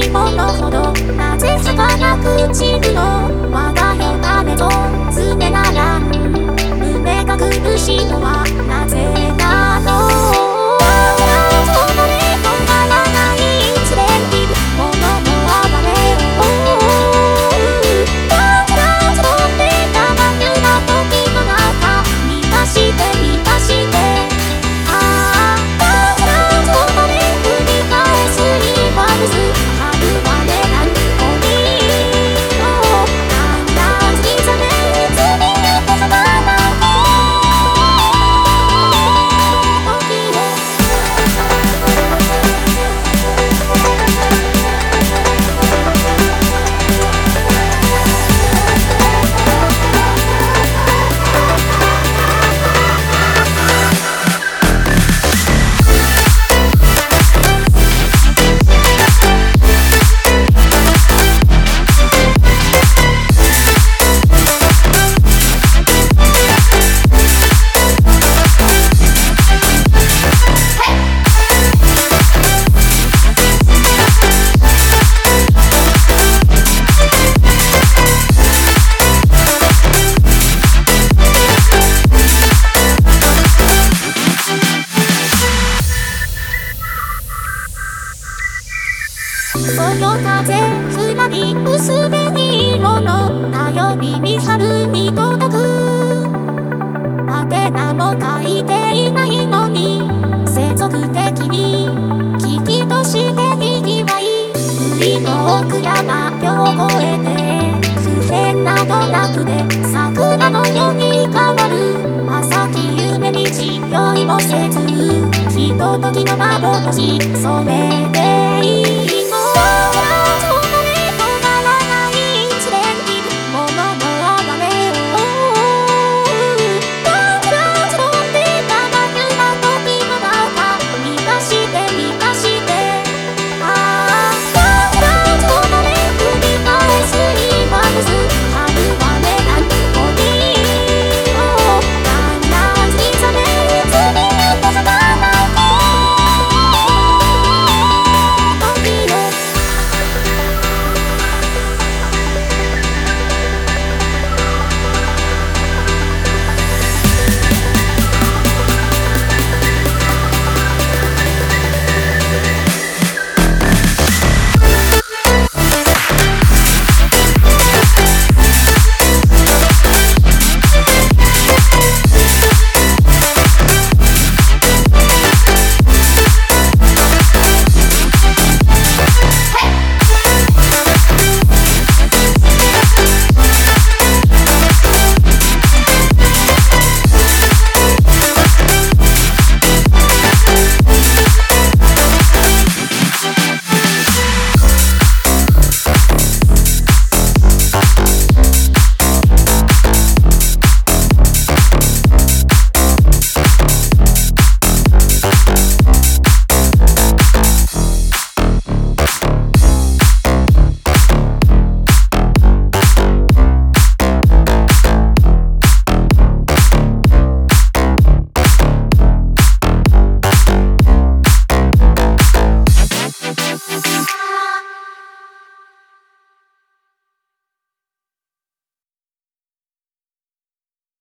物ほどなぜ儚く散るの。我がよだれと常ならん胸が苦しいのはなぜなの。そよ風ふらり薄紅色の頼りに春に届く。宛名も書いていないのに世俗的に危機としてにぎわい、海の奥山両越えて不変などなくで桜のように変わる。朝き夢に違いもせずひとときの幻それで